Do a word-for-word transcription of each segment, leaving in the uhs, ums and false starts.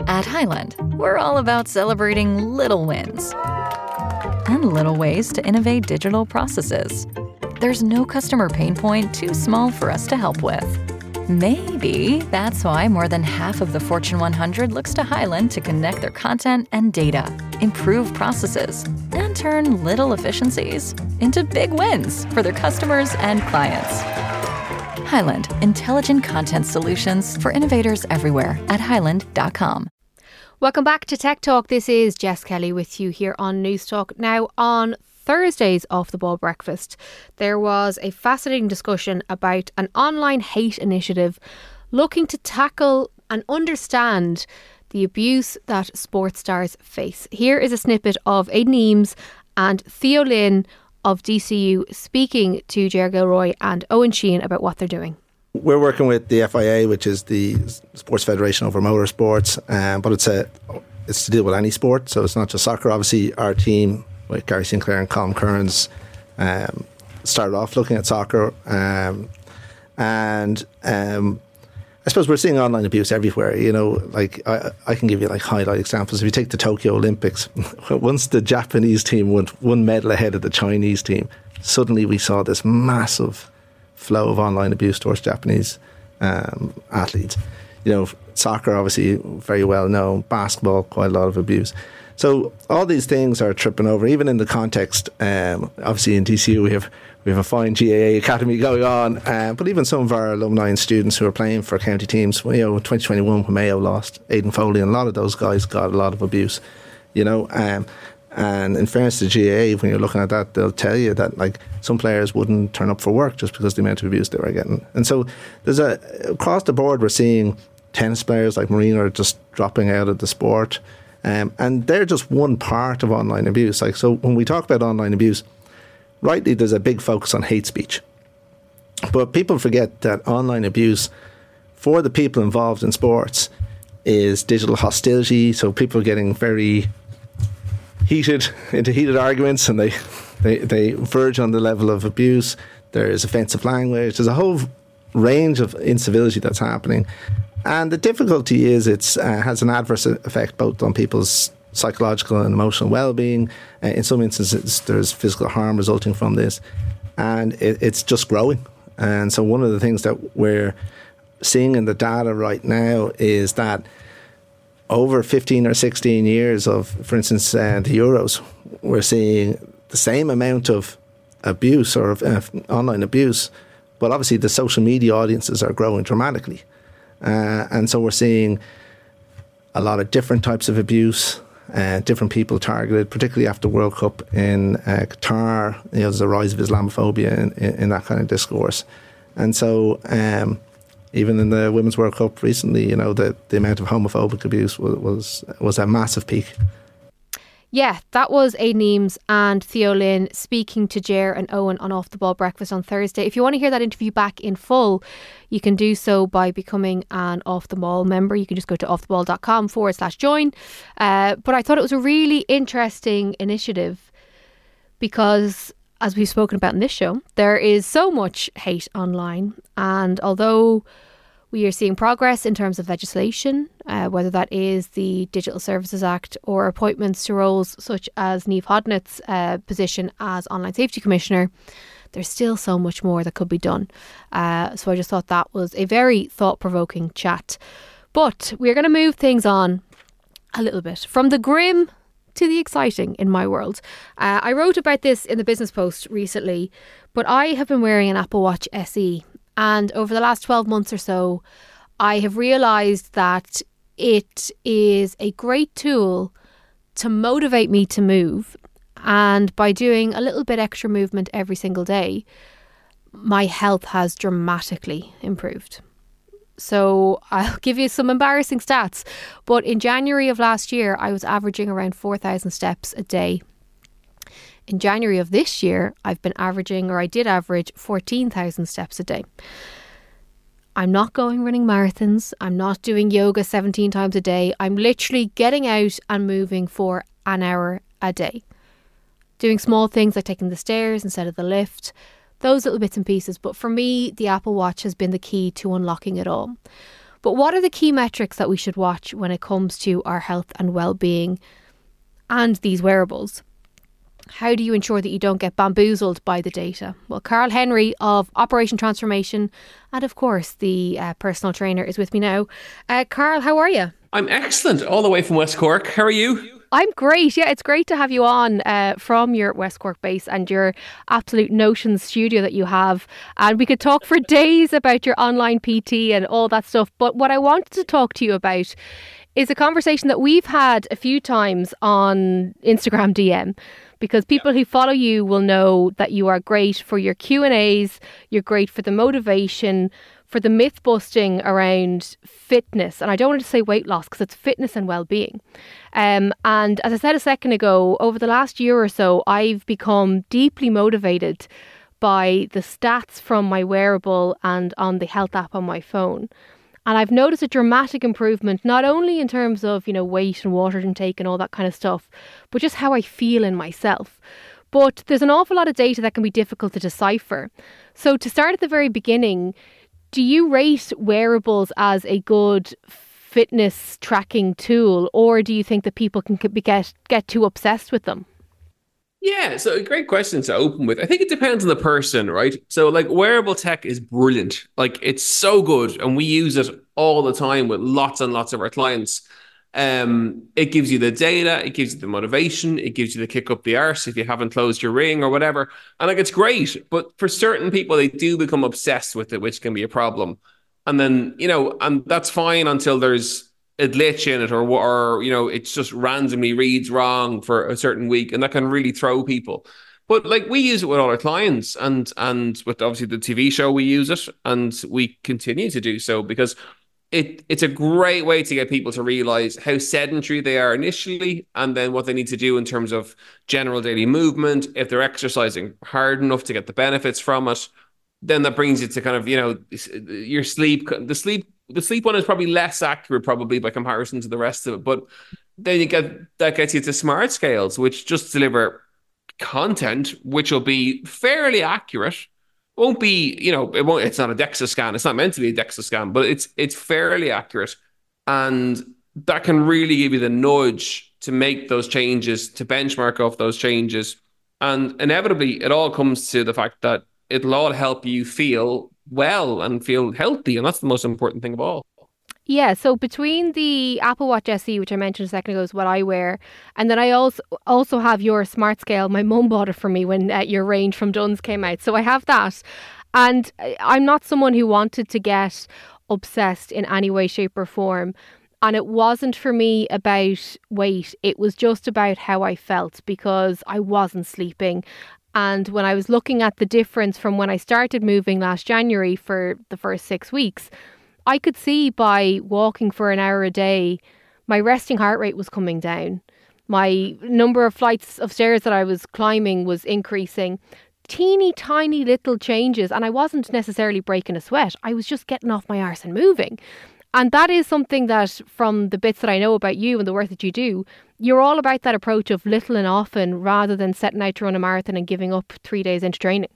At Highland, we're all about celebrating little wins and little ways to innovate digital processes. There's no customer pain point too small for us to help with. Maybe that's why more than half of the Fortune one hundred looks to Highland to connect their content and data, improve processes, and turn little efficiencies into big wins for their customers and clients. Highland, intelligent content solutions for innovators everywhere at highland dot com. Welcome back to Tech Talk. This is Jess Kelly with you here on News Talk. Now, on Thursday's Off the Ball Breakfast, there was a fascinating discussion about an online hate initiative looking to tackle and understand the abuse that sports stars face. Here is a snippet of Aidan Eames and Theo Lynn of D C U speaking to Ger Gilroy and Owen Sheehan about what they're doing. We're working with the F I A, which is the Sports Federation over Motorsports, um, but it's a it's to deal with any sport, so it's not just soccer. Obviously, our team with Gary Sinclair and Colin Kearns um, started off looking at soccer, um, and um, I suppose we're seeing online abuse everywhere. You know, like I, I can give you like highlight examples. If you take the Tokyo Olympics, once the Japanese team went one medal ahead of the Chinese team, suddenly we saw this massive flow of online abuse towards Japanese um, athletes. You know, soccer obviously very well known, basketball quite a lot of abuse. So all these things are tripping over, even in the context. Um, obviously in D C U we have we have a fine G A A academy going on, uh, but even some of our alumni and students who are playing for county teams. You know, in twenty twenty-one when Mayo lost Aidan Foley, and a lot of those guys got a lot of abuse. You know. Um, And in fairness to G A A, when you're looking at that, they'll tell you that like some players wouldn't turn up for work just because of the amount of abuse they were getting. And so there's a across the board, we're seeing tennis players like Marina are just dropping out of the sport, um, and they're just one part of online abuse. Like so, when we talk about online abuse, rightly there's a big focus on hate speech, but people forget that online abuse for the people involved in sports is digital hostility. So people are getting very heated into heated arguments, and they, they they verge on the level of abuse. There is offensive language. There's a whole range of incivility that's happening, and the difficulty is it uh, has an adverse effect both on people's psychological and emotional well-being. Uh, in some instances, there's physical harm resulting from this, and it, it's just growing. And so, one of the things that we're seeing in the data right now is that over fifteen or sixteen years of, for instance, uh, the Euros, we're seeing the same amount of abuse or of, uh, online abuse, but obviously the social media audiences are growing dramatically. Uh, and so we're seeing a lot of different types of abuse, uh, different people targeted, particularly after World Cup in uh, Qatar. You know, there's a rise of Islamophobia in, in, in that kind of discourse. And so um, even in the Women's World Cup recently, you know, the, the amount of homophobic abuse was, was was a massive peak. Yeah, that was Aidan Eames and Theo Lynn speaking to Ger and Owen on Off the Ball Breakfast on Thursday. If you want to hear that interview back in full, you can do so by becoming an Off the Ball member. You can just go to offtheball.com forward slash join. Uh, but I thought it was a really interesting initiative because, as we've spoken about in this show, there is so much hate online. And although we are seeing progress in terms of legislation, uh, whether that is the Digital Services Act or appointments to roles such as Niamh Hodnett's uh, position as Online Safety Commissioner, there's still so much more that could be done. Uh, so I just thought that was a very thought-provoking chat. But we're going to move things on a little bit from the grim to the exciting in my world. Uh, I wrote about this in the Business Post recently, but I have been wearing an Apple Watch S E. And over the last twelve months or so, I have realised that it is a great tool to motivate me to move. And by doing a little bit extra movement every single day, my health has dramatically improved. So I'll give you some embarrassing stats. But in January of last year, I was averaging around four thousand steps a day. In January of this year, I've been averaging, or I did average, fourteen thousand steps a day. I'm not going running marathons. I'm not doing yoga seventeen times a day. I'm literally getting out and moving for an hour a day. Doing small things like taking the stairs instead of the lift. Those little bits and pieces. But for me, the Apple Watch has been the key to unlocking it all. But what are the key metrics that we should watch when it comes to our health and well-being and these wearables? How do you ensure that you don't get bamboozled by the data? Well, Carl Henry of Operation Transformation and, of course, the uh, personal trainer is with me now. Uh, Carl, how are you? I'm excellent, all the way from West Cork. How are you? I'm great. Yeah, it's great to have you on uh, from your West Cork base and your absolute Notions studio that you have. And we could talk for days about your online P T and all that stuff. But what I wanted to talk to you about is a conversation that we've had a few times on Instagram D M. Because people who follow you will know that you are great for your Q and A's, you're great for the motivation, for the myth busting around fitness. And I don't want to say weight loss because it's fitness and well-being. Um, and as I said a second ago, over the last year or so, I've become deeply motivated by the stats from my wearable and on the health app on my phone. And I've noticed a dramatic improvement, not only in terms of, you know, weight and water intake and all that kind of stuff, but just how I feel in myself. But there's an awful lot of data that can be difficult to decipher. So to start at the very beginning, do you rate wearables as a good fitness tracking tool, or do you think that people can get, get too obsessed with them? Yeah, so a great question to open with. I think it depends on the person, right? So like wearable tech is brilliant. Like it's so good and we use it all the time with lots and lots of our clients. Um, it gives you the data, it gives you the motivation, it gives you the kick up the arse if you haven't closed your ring or whatever. And like it's great, but for certain people, they do become obsessed with it, which can be a problem. And then, you know, and that's fine until there's a glitch in it or, or, you know, it's just randomly reads wrong for a certain week and that can really throw people. But like we use it with all our clients and, and with obviously the T V show, we use it and we continue to do so because it it's a great way to get people to realize how sedentary they are initially and then what they need to do in terms of general daily movement. If they're exercising hard enough to get the benefits from it, then that brings you to kind of, you know, your sleep, the sleep, the sleep one is probably less accurate probably by comparison to the rest of it. But then you get, that gets you to smart scales, which just deliver content, which will be fairly accurate. Won't be, you know, it won't, it's not a DEXA scan. It's not meant to be a DEXA scan, but it's, it's fairly accurate. And that can really give you the nudge to make those changes, to benchmark off those changes. And inevitably, it all comes to the fact that it'll all help you feel well and feel healthy. And that's the most important thing of all. Yeah, so between the Apple Watch S E, which I mentioned a second ago, is what I wear, and then I also also have your Smart Scale. My mum bought it for me when uh, your range from Dunnes came out. So I have that. And I'm not someone who wanted to get obsessed in any way, shape or form. And it wasn't for me about weight. It was just about how I felt because I wasn't sleeping. And when I was looking at the difference from when I started moving last January for the first six weeks, I could see by walking for an hour a day, my resting heart rate was coming down. My number of flights of stairs that I was climbing was increasing. Teeny tiny little changes. And I wasn't necessarily breaking a sweat. I was just getting off my arse and moving. And that is something that from the bits that I know about you and the work that you do, you're all about that approach of little and often rather than setting out to run a marathon and giving up three days into training.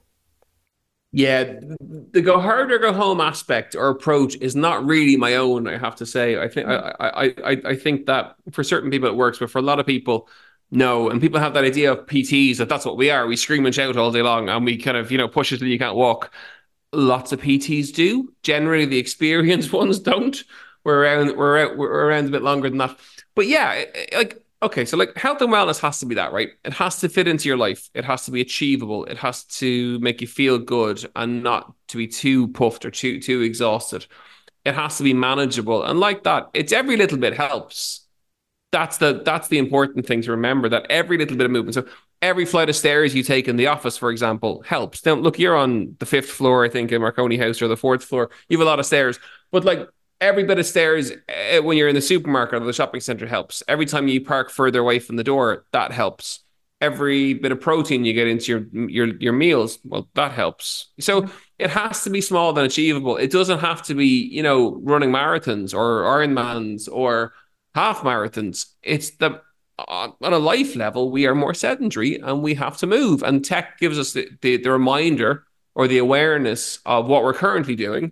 Yeah, the go hard or go home aspect or approach is not really my own, I have to say. I think I, I, I, I think that for certain people it works, but for a lot of people, no. And people have that idea of P Ts that that's what we are. We scream and shout all day long and we kind of, you know, push it till you can't walk. Lots of P Ts do. Generally, the experienced ones don't. We're around, we're out, we're around a bit longer than that. But yeah, like, okay, so like health and wellness has to be that, right? It has to fit into your life. It has to be achievable. It has to make you feel good and not to be too puffed or too too exhausted. It has to be manageable. And like that, it's every little bit helps. That's the that's the important thing to remember, that every little bit of movement. So every flight of stairs you take in the office, for example, helps. Now, look, you're on the fifth floor, I think, in Marconi House, or the fourth floor. You have a lot of stairs. But like every bit of stairs uh, when you're in the supermarket or the shopping center helps. Every time you park further away from the door, that helps. Every bit of protein you get into your your your meals, well, that helps. So it has to be small and achievable. It doesn't have to be, you know, running marathons or Ironmans or half marathons. It's the on a life level, we are more sedentary and we have to move. And tech gives us the, the, the reminder or the awareness of what we're currently doing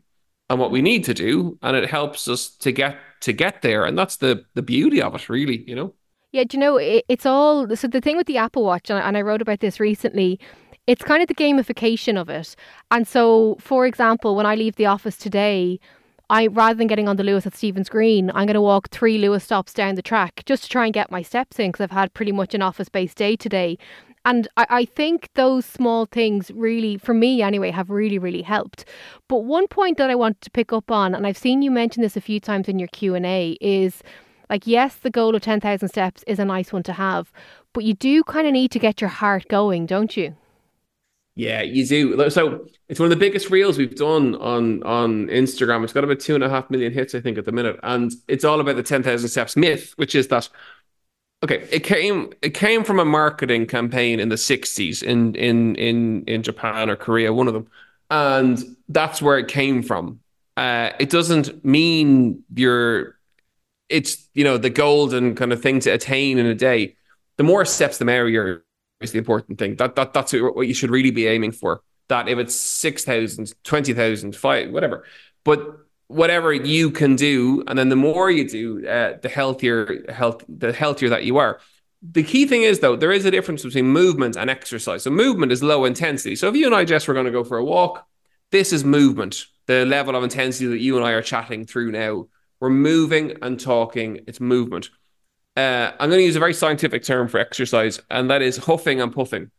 and what we need to do, and it helps us to get to get there. And that's the the beauty of it, really, you know. Yeah, do you know, it, it's all, so the thing with the Apple Watch, and I, and I wrote about this recently, it's kind of the gamification of it. And so, for example, when I leave the office today, I rather than getting on the Lewis at Stephen's Green, I'm going to walk three Lewis stops down the track just to try and get my steps in, because I've had pretty much an office-based day today. And I, I think those small things really, for me anyway, have really, really helped. But one point that I wanted to pick up on, and I've seen you mention this a few times in your Q and A, is like, yes, the goal of ten thousand steps is a nice one to have, but you do kind of need to get your heart going, don't you? Yeah, you do. So it's one of the biggest reels we've done on, on Instagram. It's got about two and a half million hits, I think, at the minute. And it's all about the ten thousand steps myth, which is that, okay, it came it came from a marketing campaign in the sixties in, in, in, in Japan or Korea, one of them. And that's where it came from. Uh, it doesn't mean you're... It's, you know, the golden kind of thing to attain in a day. The more steps, the merrier is the important thing. That that That's what you should really be aiming for. That if it's six thousand, twenty thousand, five, whatever. But whatever you can do, and then the more you do, uh, the healthier, health, the healthier that you are. The key thing is, though, there is a difference between movement and exercise. So movement is low intensity. So if you and I, Jess, were going to go for a walk, this is movement. The level of intensity that you and I are chatting through now. We're moving and talking. It's movement. Uh, I'm going to use a very scientific term for exercise, and that is huffing and puffing.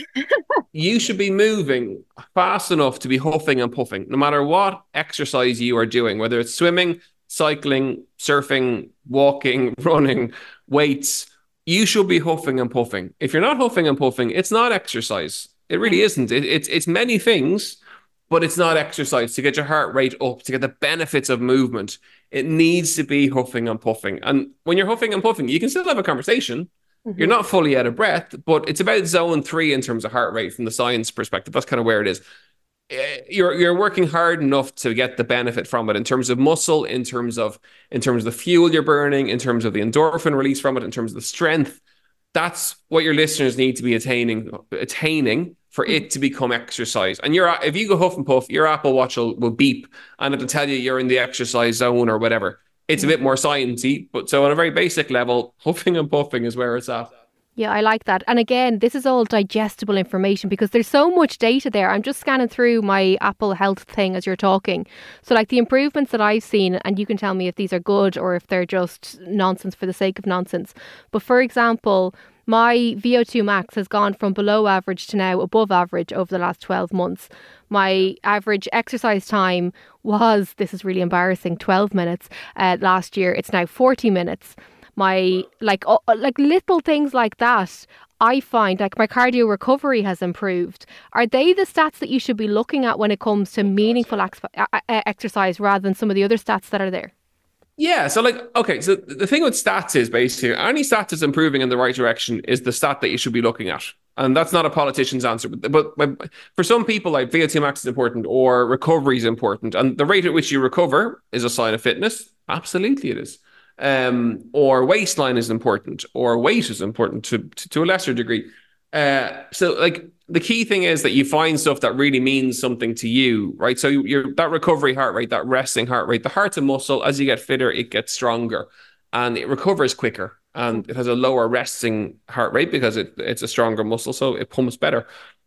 You should be moving fast enough to be huffing and puffing, no matter what exercise you are doing, whether it's swimming, cycling, surfing, walking, running, weights. You should be huffing and puffing. If you're not huffing and puffing, it's not exercise. It really isn't. It, it's it's many things, but it's not exercise. To get your heart rate up, to get the benefits of movement, it needs to be huffing and puffing. And when you're huffing and puffing, you can still have a conversation. Mm-hmm. You're not fully out of breath, but it's about zone three in terms of heart rate from the science perspective. That's kind of where it is. You're you're working hard enough to get the benefit from it in terms of muscle, in terms of in terms of the fuel you're burning, in terms of the endorphin release from it, in terms of the strength. That's what your listeners need to be attaining attaining for it to become exercise. And you're if you go huff and puff, your Apple Watch will, will beep and it'll tell you you're in the exercise zone or whatever. It's a bit more sciencey, but so on a very basic level, huffing and puffing is where it's at. Yeah, I like that. And again, this is all digestible information because there's so much data there. I'm just scanning through my Apple Health thing as you're talking. So like the improvements that I've seen, and you can tell me if these are good or if they're just nonsense for the sake of nonsense. But for example, my V O two max has gone from below average to now above average over the last twelve months. My average exercise time was, this is really embarrassing, twelve minutes. Uh, last year, it's now forty minutes. My, like, uh, like little things like that, I find, like my cardio recovery has improved. Are they the stats that you should be looking at when it comes to meaningful ex- uh, exercise rather than some of the other stats that are there? Yeah, so like, okay, so the thing with stats is basically any stat that's improving in the right direction is the stat that you should be looking at. And that's not a politician's answer. But, but, but for some people, like V O two max is important or recovery is important. And the rate at which you recover is a sign of fitness. Absolutely it is. Um, or waistline is important, or weight is important to, to, to a lesser degree. Uh, so like the key thing is that you find stuff that really means something to you, right? So you're that recovery heart rate, that resting heart rate, the heart's a muscle. As you get fitter, it gets stronger and it recovers quicker and it has a lower resting heart rate because it, it's a stronger muscle. So it pumps better.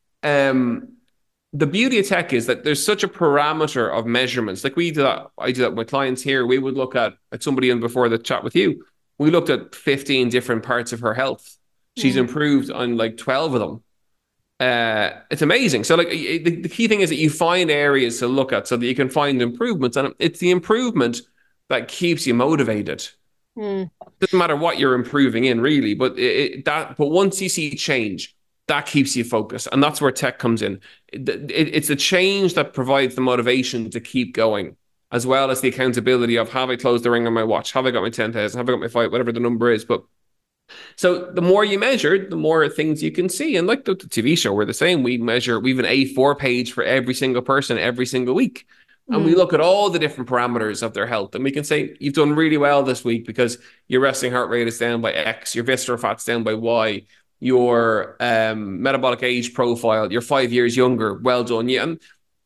Um, The beauty of tech is that there's such a parameter of measurements. Like we do that, I do that with my clients here. We would look at, at somebody in before the chat with you. We looked at fifteen different parts of her health. She's mm. improved on like twelve of them. Uh, it's amazing. So like the, the key thing is that you find areas to look at so that you can find improvements. And it's the improvement that keeps you motivated. Mm. It doesn't matter what you're improving in really, but it, it, that, but once you see change, that keeps you focused. And that's where tech comes in. It, it, it's a change that provides the motivation to keep going, as well as the accountability of have I closed the ring on my watch? Have I got my ten thousand? Have I got my five? Whatever the number is. But so the more you measure, the more things you can see. And like the, the T V show, we're the same. We measure, we have an A four page for every single person every single week. And mm. we look at all the different parameters of their health. And we can say, you've done really well this week because your resting heart rate is down by X, your visceral fat's down by Y. Your um, metabolic age profile, you're five years younger, well done. Yeah, and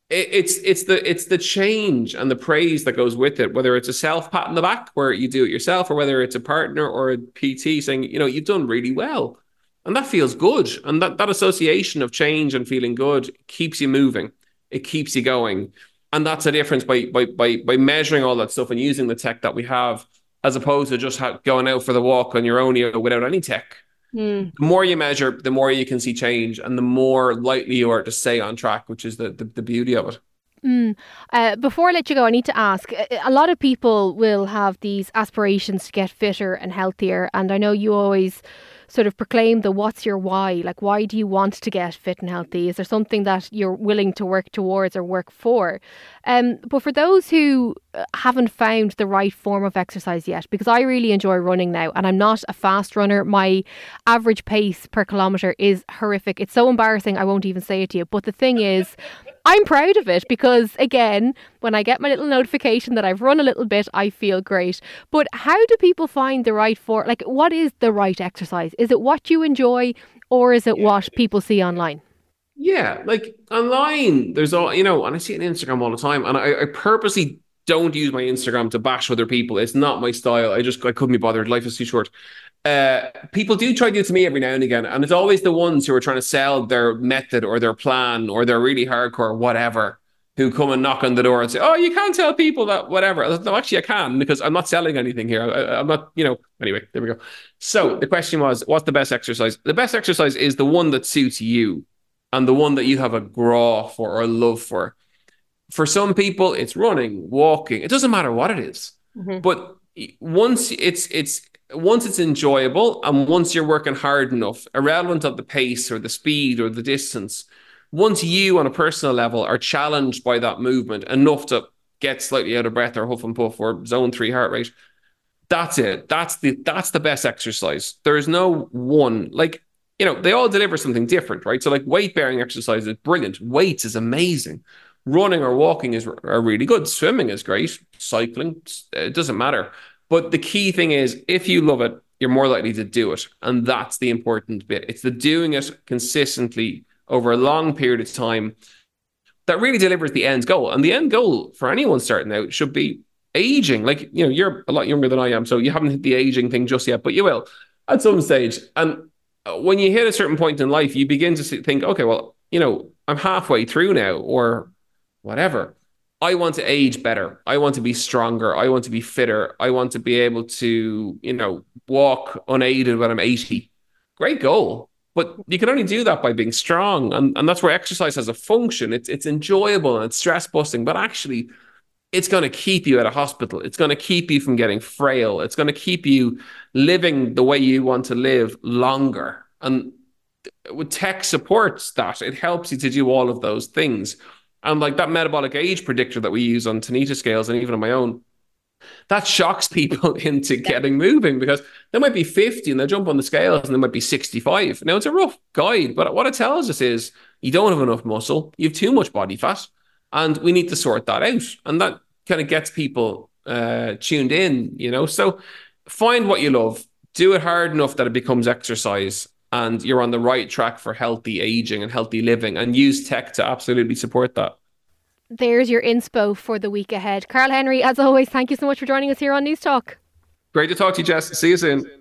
it, it's it's the it's the change and the praise that goes with it, whether it's a self pat on the back where you do it yourself, or whether it's a partner or a P T saying, you know, you've done really well. And that feels good. And that, that association of change and feeling good keeps you moving. It keeps you going. And that's a difference by by by by measuring all that stuff and using the tech that we have, as opposed to just ha- going out for the walk on your own, you know, without any tech. Mm. The more you measure, the more you can see change, and the more likely you are to stay on track, which is the the, the beauty of it. Mm. Uh, before I let you go, I need to ask, a lot of people will have these aspirations to get fitter and healthier. And I know you always sort of proclaim the what's your why? Like, why do you want to get fit and healthy? Is there something that you're willing to work towards or work for? Um, but for those who haven't found the right form of exercise yet, because I really enjoy running now and I'm not a fast runner. My average pace per kilometre is horrific. It's so embarrassing, I won't even say it to you. But the thing is, I'm proud of it because, again, when I get my little notification that I've run a little bit, I feel great. But how do people find the right for, like, what is the right exercise? Is it what you enjoy, or is it yeah. what people see online? Yeah, like online, there's all, you know, and I see it on Instagram all the time, and I, I purposely don't use my Instagram to bash other people. It's not my style. I just, I couldn't be bothered. Life is too short. Uh, people do try to do it to me every now and again, and it's always the ones who are trying to sell their method or their plan or they're really hardcore, whatever, who come and knock on the door and say, oh, you can't tell people that, whatever. No, actually I can, because I'm not selling anything here. I, I'm not, you know, anyway, there we go. So the question was, what's the best exercise? The best exercise is the one that suits you and the one that you have a graw for or a love for. For some people, it's running, walking. It doesn't matter what it is. Mm-hmm. But once it's, it's, Once it's enjoyable and once you're working hard enough, irrelevant of the pace or the speed or the distance, once you on a personal level are challenged by that movement enough to get slightly out of breath or huff and puff or zone three heart rate, that's it. That's the that's the best exercise. There is no one, like, you know, they all deliver something different, right? So like weight bearing exercise is brilliant. Weights is amazing. Running or walking is are really good. Swimming is great. Cycling, it doesn't matter. But the key thing is, if you love it, you're more likely to do it. And that's the important bit. It's the doing it consistently over a long period of time that really delivers the end goal. And the end goal for anyone starting out should be aging. Like, you know, you're a lot younger than I am, so you haven't hit the aging thing just yet, but you will at some stage. And when you hit a certain point in life, you begin to think, okay, well, you know, I'm halfway through now or whatever. I want to age better. I want to be stronger. I want to be fitter. I want to be able to, you know, walk unaided when I'm eighty. Great goal. But you can only do that by being strong. And, and that's where exercise has a function. It's, it's enjoyable and it's stress busting, but actually it's going to keep you at a hospital. It's going to keep you from getting frail. It's going to keep you living the way you want to live longer. And with tech supports that, it helps you to do all of those things. And like that metabolic age predictor that we use on Tanita scales and even on my own, that shocks people into getting moving, because they might be fifty and they'll jump on the scales and they might be sixty-five. Now, it's a rough guide, but what it tells us is you don't have enough muscle, you have too much body fat, and we need to sort that out. And that kind of gets people uh, tuned in, you know. So find what you love, do it hard enough that it becomes exercise, and you're on the right track for healthy aging and healthy living, and use tech to absolutely support that. There's your inspo for the week ahead. Karl Henry, as always, thank you so much for joining us here on News Talk. Great to talk to you, Jess. See you soon.